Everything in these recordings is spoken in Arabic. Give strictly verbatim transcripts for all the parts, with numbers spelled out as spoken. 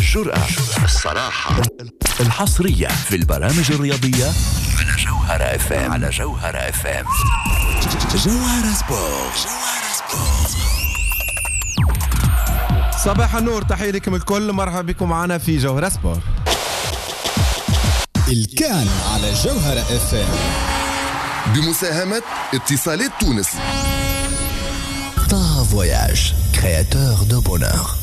الجرأة، الصراحة، الحصرية في البرامج الرياضية على جوهرة اف ام. على جوهرة اف ام. جوهرة سبورت. صباح النور، تحية لكم الكل، مرحبا بكم معنا في جوهرة سبورت. الكان على جوهرة اف ام بمساهمة اتصالات تونس. طه فواياج، كرياتور دو بونور.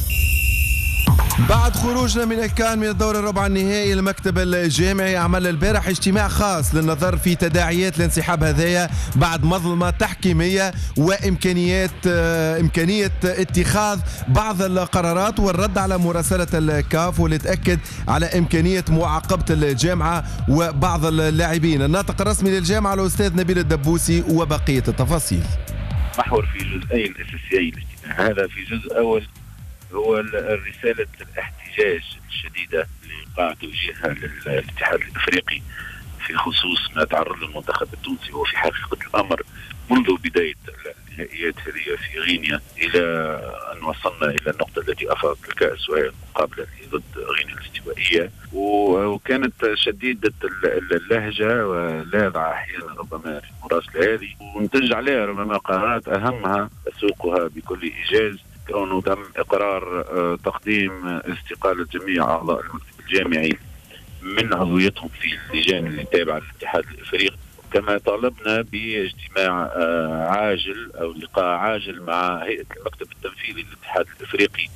بعد خروجنا من الكان من الدور الربع النهائي، المكتب الجامعي عمل البارح اجتماع خاص للنظر في تداعيات الانسحاب هذايا بعد مظلمة تحكيمية وإمكانيات آه إمكانية اتخاذ بعض القرارات والرد على مراسلة الكاف والتأكد على إمكانية معاقبة الجامعة وبعض اللاعبين. الناطق الرسمي للجامعة الأستاذ نبيل الدبوسي وبقية التفاصيل. محور في جزئين أساسيين الاجتماع هذا. في جزء أول هو رسالة الاحتجاج الشديدة اللي قاع توجيهها للاتحاد الافريقي في خصوص ما تعرض المنتخب التونسي. وفي حقيقة الامر منذ بداية النهائيات هذه في غينيا الى ان وصلنا الى النقطة التي افاضت الكأس وهي المقابلة ضد غينيا الاستوائية، وكانت شديدة اللهجة ولاذعة احيانا ربما في المراسلة هذه، ونتج عليها ربما قرارات اهمها اسوقها بكل ايجاز كونه تم إقرار تقديم استقالة جميع أعضاء المكتب الجامعي من عضويتهم في اللجان اللي تابعة للاتحاد الإفريقي، كما طالبنا باجتماع عاجل أو لقاء عاجل مع هيئة المكتب التنفيذي للاتحاد الإفريقي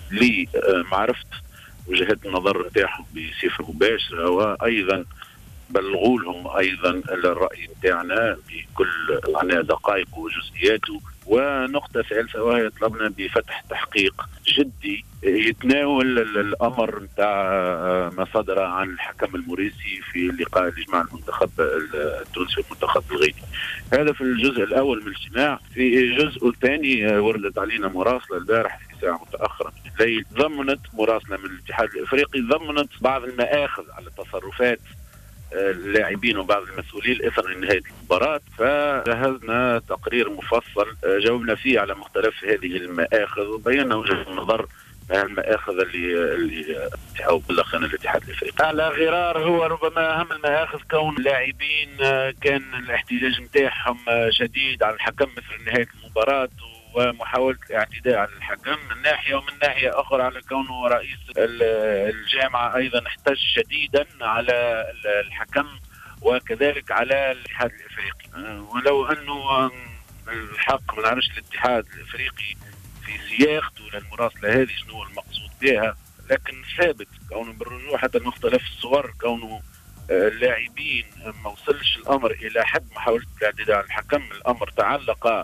لمعرفة وجهات النظر نتاعهم بصفة مباشرة، وأيضا بلغوا لهم أيضا الرأي نتاعنا بكل معناها دقائق وجزئياته. ونقطة ثالثة وهي طلبنا بفتح تحقيق جدي يتناول الأمر نتاع ما صدر عن الحكم الموريسي في لقاء اجتماع المنتخب التونسي والمنتخب الغيني. هذا في الجزء الأول من الاجتماع. في الجزء الثاني وردت علينا مراسلة البارح في ساعة متأخرة من الليل، ضمنت مراسلة من الاتحاد الإفريقي ضمنت بعض المآخذ على تصرفات اللاعبين وبعض المسؤولين اثر نهايه المباراه، فجهزنا تقرير مفصل جاوبنا فيه على مختلف هذه المآخذ وبينا وجهه النظر المآخذ اللي اللي او بلغنا الاتحاد الافريقي. على غرار هو ربما اهم المآخذ كون اللاعبين كان الاحتجاج نتاعهم شديد على الحكم مثل نهايه المباراه ومحاولة الاعتداء على الحكم من ناحية، ومن ناحية أخرى على كونه رئيس الجامعة أيضا احتج شديدا على الحكم وكذلك على الاتحاد الإفريقي. ولو أنه الحق ما نعرفش الاتحاد الإفريقي في سياقته للمراسلة هذه شنو المقصود بها، لكن ثابت كونه بالرجوع حتى مختلف الصور كونه اللاعبين ما وصلش الأمر إلى حد محاولة الاعتداء على الحكم. الأمر تعلق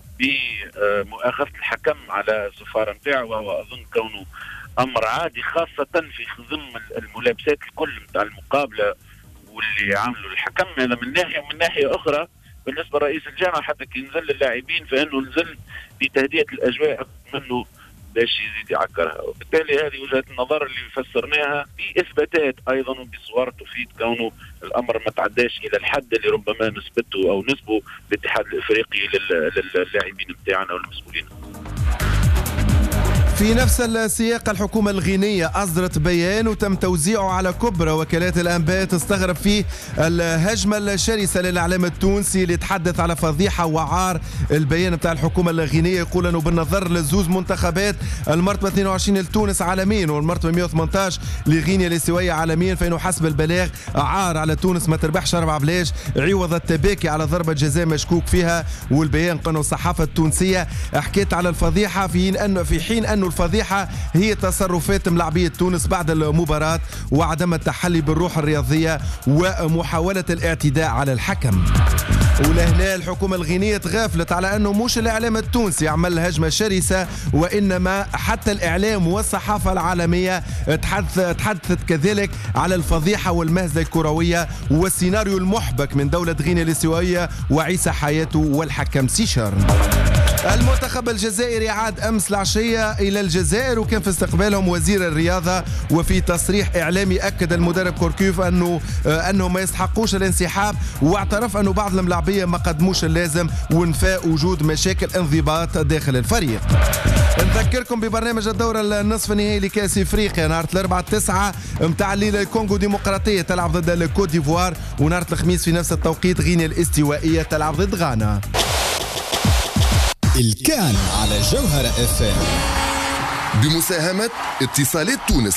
بمؤاخذة الحكم على السفارة نتاعه، وهو أظن كونه أمر عادي خاصة في ضمن الملابسات الكل نتاع المقابلة واللي عملوا الحكم. هذا من ناحية، ومن ناحية أخرى بالنسبة لرئيس الجامعة حتى كي نزل اللاعبين فإنه نزل بتهدئة الأجواء منه باش يزيد يعكرها. وبالتالي هذه وجهة النظر اللي فسرناها بإثباتات أيضا وبصور تفيد كونه الأمر ما تعداش إلى الحد اللي ربما نسبته أو نسبه الاتحاد الإفريقي للاعبين بتاعنا والمسؤولين. في نفس السياق الحكومة الغينية أصدرت بيان وتم توزيعه على كبرى وكالات الأنباء تستغرب فيه الهجمة الشرسة للإعلام التونسي اللي يتحدث على فضيحة وعار. البيان بتاع الحكومة الغينية يقول أنه بالنظر لزوز منتخبات المرتبة اثنين وعشرين لتونس عالميا والمرتبة مئة وثمانية عشر لغينيا الاستوائية عالميا، فإنه حسب البلاغ عار على تونس ما تربحش أربع بلاش عوض التباكي على ضربة جزاء مشكوك فيها. والبيان قالوا الصحافة التونسية حكيت على الفضيحة في أنه في حين أنه الفضيحة هي تصرفات ملاعبية تونس بعد المباراة وعدم التحلي بالروح الرياضية ومحاولة الاعتداء على الحكم. ولهنا الحكومة الغينية تغافلت على أنه مش الإعلام التونسي عمل هجمة شرسة، وإنما حتى الإعلام والصحافة العالمية تحدثت كذلك على الفضيحة والمهزة الكروية والسيناريو المحبك من دولة غينيا الاستوائية وعيسى حياته والحكم سيشارن. المنتخب الجزائري عاد أمس العشية إلى الجزائر وكان في استقبالهم وزير الرياضة، وفي تصريح إعلامي أكد المدرب كوركوف أنه أنهم ما يستحقوش الانسحاب، واعترف أنه بعض الملاعبية ما قدموش اللازم ونفى وجود مشاكل انضباط داخل الفريق. نذكركم ببرنامج الدورة النصف النهائي لكأس إفريقيا نهار الأربعاء تسعة متاع الليلة الكونغو ديمقراطية تلعب ضد الكوت ديفوار، ونهار الخميس في نفس التوقيت غينيا الاستوائية تلعب ضد غانا. الكان على جوهرة اف ام بمساهمة اتصالات تونس.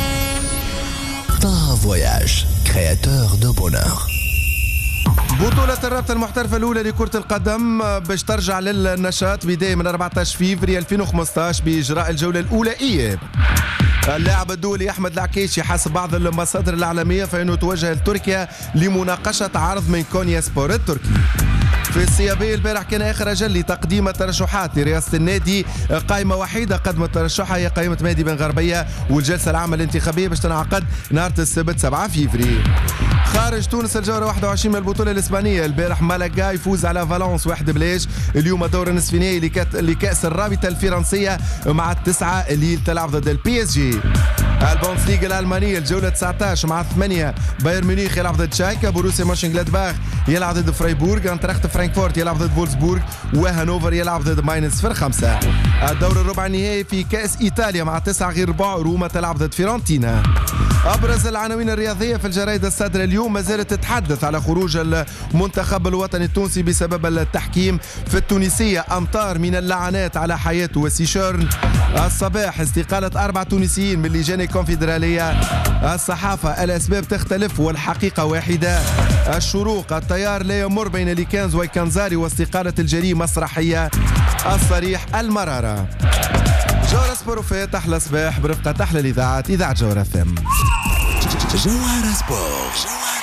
طه فواياج كرياتور دو بونور. بطولة الرابطة المحترفة الأولى لكرة القدم باش ترجع للنشاط بداية من أربعة عشر فيفري ألفين وخمسطاش بإجراء الجولة الأولى إياب. اللاعب الدولي أحمد العكيشي حسب بعض المصادر الإعلامية فإنه توجه لتركيا لمناقشة عرض من كونيا سبور التركي. في السيابية البارح كان آخر أجل لتقديم الترشحات لرئاسة النادي، قائمة وحيدة قدمت ترشحها هي قائمة مهدي بن غربية، والجلسة العامة الانتخابية باش تنعقد نهار السبت سبعة فيفري. خارج تونس الجولة واحد وعشرين من البطولة الإسبانية، البارح مالاغا يفوز على فالنس واحد بلاش. اليوم دور النصف نهائي لكأس الرابطة الفرنسية مع التسعة اللي تلعب ضد البي اس جي. البوندسليغا الألمانية الجولة تسعة عشر مع ثمانية، بايرن ميونخ يلعب ضد شايكا، بوروسيا مونشنغلادباخ يلعب ضد فرايبورغ، انتراخت فرانكفورت يلعب ضد فولسبورغ، وهانوفر يلعب ضد ماينز صفر خمسة. الدور الربع النهائي في كأس إيطاليا مع تسعة غير ربع، روما تلعب ضد فيورنتينا. أبرز العناوين الرياضية في الجرائد الصادرة اليوم ما زالت تتحدث على خروج المنتخب الوطني التونسي بسبب التحكيم. في التونسية أمطار من اللعنات على حياة وسيشورن. الصباح استقالة أربع تونسيين من اللجان الكونفدرالية. الصحافة الأسباب تختلف والحقيقة واحدة. الشروق التيار لا يمر بين ليكانز ويكانزاري واستقالة الجري مسرحية. الصريح المرارة. جوهرة سبور أحلى صباح برفقة أحلى الإذاعات إذاعة جوهرة فم. جوهرة سبور.